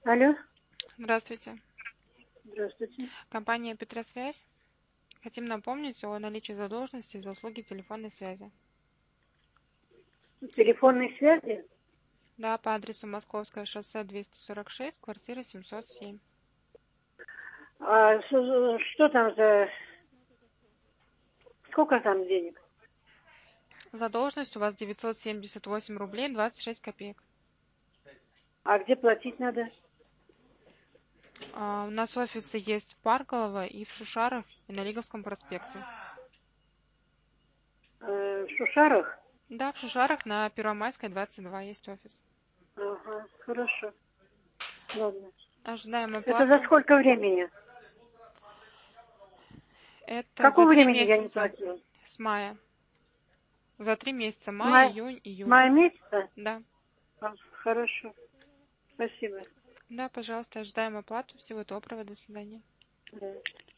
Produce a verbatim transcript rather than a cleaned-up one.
Алло, Здравствуйте. здравствуйте. Компания Петросвязь. Хотим напомнить о наличии задолженности за услуги телефонной связи. Телефонной связи? Да, по адресу Московское шоссе двести сорок шесть, квартира семьсот семь. А что, что там за... Сколько там денег? Задолженность у вас девятьсот семьдесят восемь рублей двадцать шесть копеек. А где платить надо? А, у нас офисы есть в Парково и в Шушарах, и на Лиговском проспекте. Э, в Шушарах? Да, в Шушарах на Первомайской двадцать два есть офис. Ага, хорошо. Ладно. Ожидаем Это за оплату. сколько времени? Это за Какого три времени я не месяца платила? с мая. За три месяца. С Май, мая, июнь, с июль. мая месяца? Да. А, хорошо. Спасибо. Да, пожалуйста, ожидаем оплату. Всего доброго. До свидания. Да.